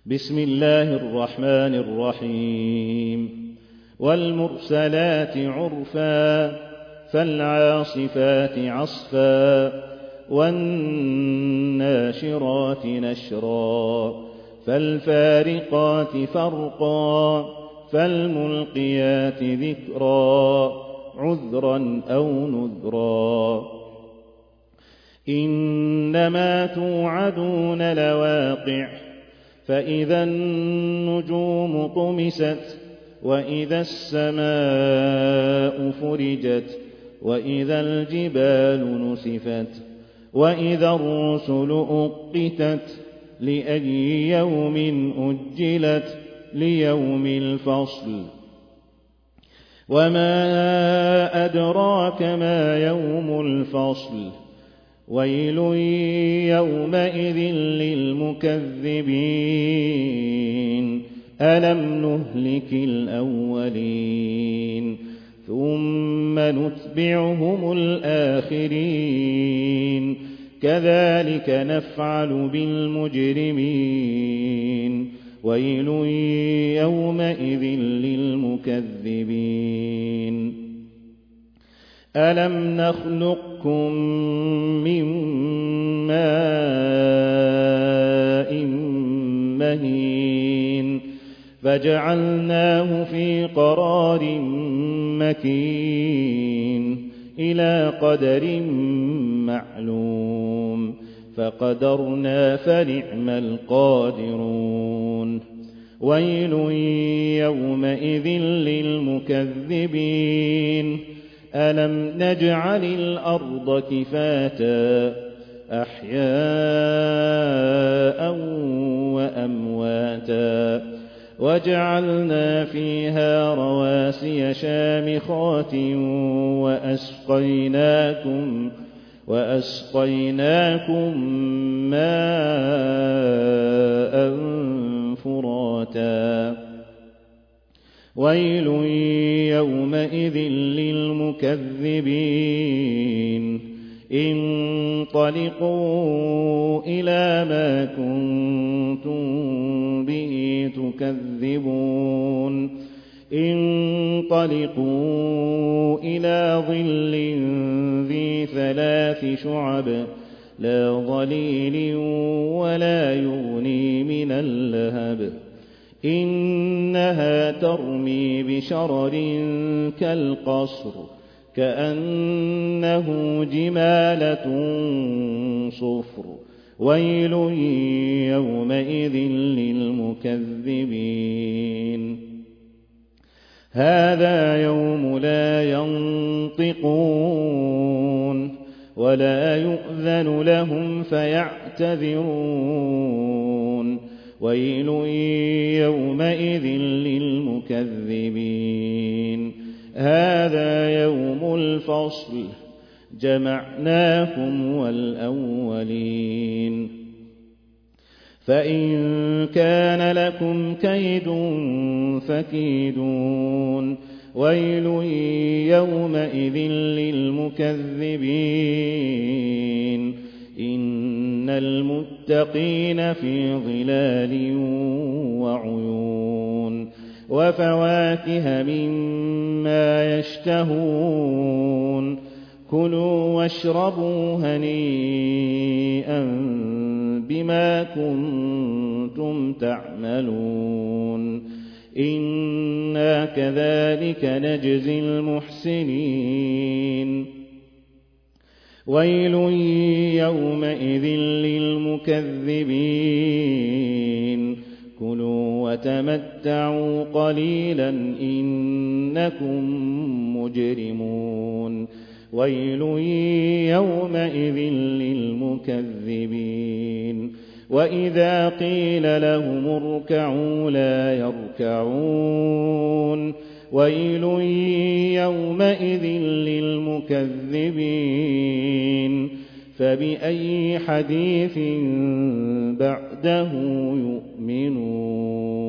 بسم الله الرحمن الرحيم والمرسلات عرفا فالعاصفات عصفا والناشرات نشرا فالفارقات فرقا فالملقيات ذكرا عذرا أو نذرا إنما توعدون لواقع فإذا النجوم طمست وإذا السماء فرجت وإذا الجبال نسفت وإذا الرسل أقتت لأي يوم أجلت ليوم الفصل وما أدراك ما يوم الفصل ويل يومئذ للمكذبين ألم نهلك الأولين ثم نتبعهم الآخرين كذلك نفعل بالمجرمين ويل يومئذ للمكذبين ألم نخلقكم من ماء مهين فجعلناه في قرار مكين إلى قدر معلوم فقدرنا فنعم القادرون ويل يومئذ للمكذبين ألم نجعل الأرض كفاتا أحياء وأمواتا وجعلنا فيها رواسي شامخات وأسقيناكم ماء فراتا ويل يومئذ للمكذبين انطلقوا إلى ما كنتم به تكذبون انطلقوا إلى ظل ذي 3 شعب لا ظليل ولا يغني من اللهب إنها ترمي بشرر كالقصر كأنه جمالة صفر ويل يومئذ للمكذبين هذا يوم لا ينطقون ولا يؤذن لهم فيعتذرون ويل يومئذ للمكذبين هذا يوم الفصل جمعناكم والأولين فإن كان لكم كيد فكيدون ويل يومئذ للمكذبين إن المتقين في ظلال وعيون وفواكه مما يشتهون كلوا واشربوا هنيئا بما كنتم تعملون إنا كذلك نجزي المحسنين ويل يومئذ للمكذبين كلوا وتمتعوا قليلا إنكم مجرمون ويل يومئذ للمكذبين وإذا قيل لهم اركعوا لا يركعون ويل يومئذ للمكذبين فبأي حديث بعده يؤمنون